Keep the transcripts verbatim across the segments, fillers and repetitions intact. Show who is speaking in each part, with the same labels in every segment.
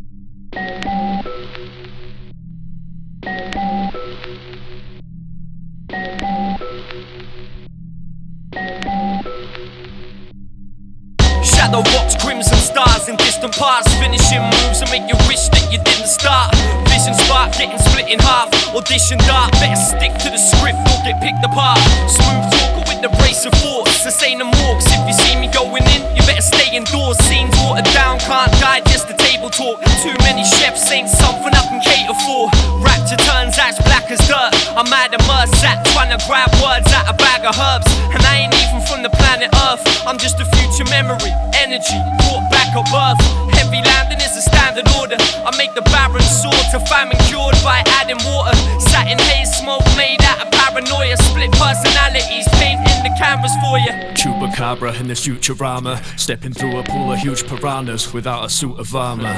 Speaker 1: Shadow walks, crimson stars in distant parts, finishing moves and make you wish that you didn't start. Vision spark, getting split in half. Audition dark, better stick to the script or get picked apart. Smooth talker with the brace of force, this ain't a morgue. If you see me going in, you better stay indoors. Scenes watered down, can't digest the table talk. Too many chefs ain't something I can cater for. Rapture turns ash black as dirt. I'm mad at Mersat, trying to grab words out a bag of herbs. And I ain't even from the planet Earth, I'm just a future memory. Energy, brought back up earth. Heavy landing is a standard order. I make the barren sword to famine cured by adding water. Sat in haze, smoke made out of paranoia. Split personalities, painting the canvas for you.
Speaker 2: Chupacabra in this Futurama, stepping through a pool of huge piranhas without a suit of armor.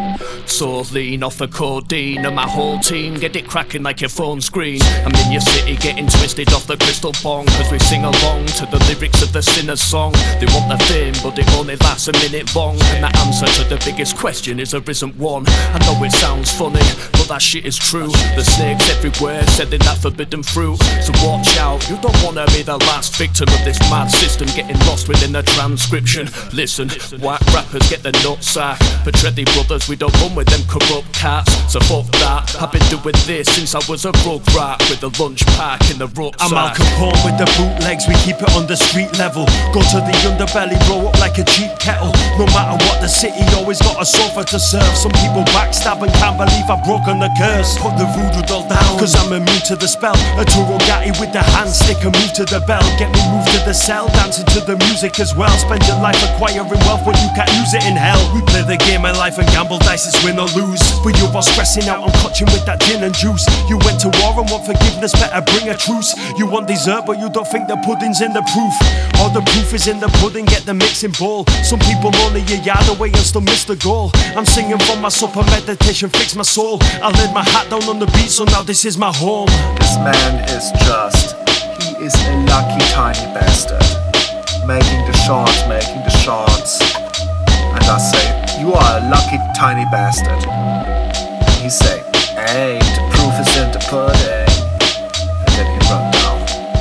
Speaker 2: So lean off the codeine and my whole team get it cracking like your phone screen. I'm in your city getting twisted off the crystal bong, cause we sing along to the lyrics of the sinner's song. They want the fame but it only lasts a minute long, and the answer to the biggest question is there isn't one. I know it sounds funny but that shit is true. The snakes everywhere selling that forbidden fruit. So watch out, you don't wanna be the last victim of this mad system getting lost within the transcription. Listen, whack rappers get the nutsack, but Treddy brothers we don't run with them corrupt cats. So fuck that, I've been doing this since I was a rug rat with a lunch pack in the rucksack.
Speaker 3: I'm Al Capone with the bootlegs, we keep it on the street level. Go to the underbelly, blow up like a cheap kettle. No matter what the city, always got a sofa to serve. Some people backstab and can't believe I've broken the curse. Put the voodoo doll down, cause I'm immune to the spell. A Turogatti with the hand stick and move to the bell. Get me moved to the cell, dancing to the music as well. Spend your life acquiring wealth when you can't use it in hell. We play the game of life and gamble dice, it's win or lose. With your boss stressing out, I'm clutching with that gin and juice. You went to war and want forgiveness, better bring a truce. You want dessert but you don't think the pudding's in the proof. All the proof is in the pudding, get the mixing bowl. Some people only a yard away and still miss the goal. I'm singing from my supper, meditation fix my soul. I laid my hat down on the beat, so now this is my home.
Speaker 4: This man is just, he is a lucky tiny bastard. Making the shots, making the shots. And I say, you are a lucky tiny bastard. And he say, hey, the proof is in the pudding. And then he run down.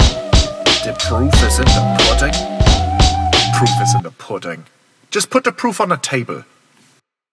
Speaker 4: The proof is in the pudding? Proof is in the pudding. Just put the proof on the table.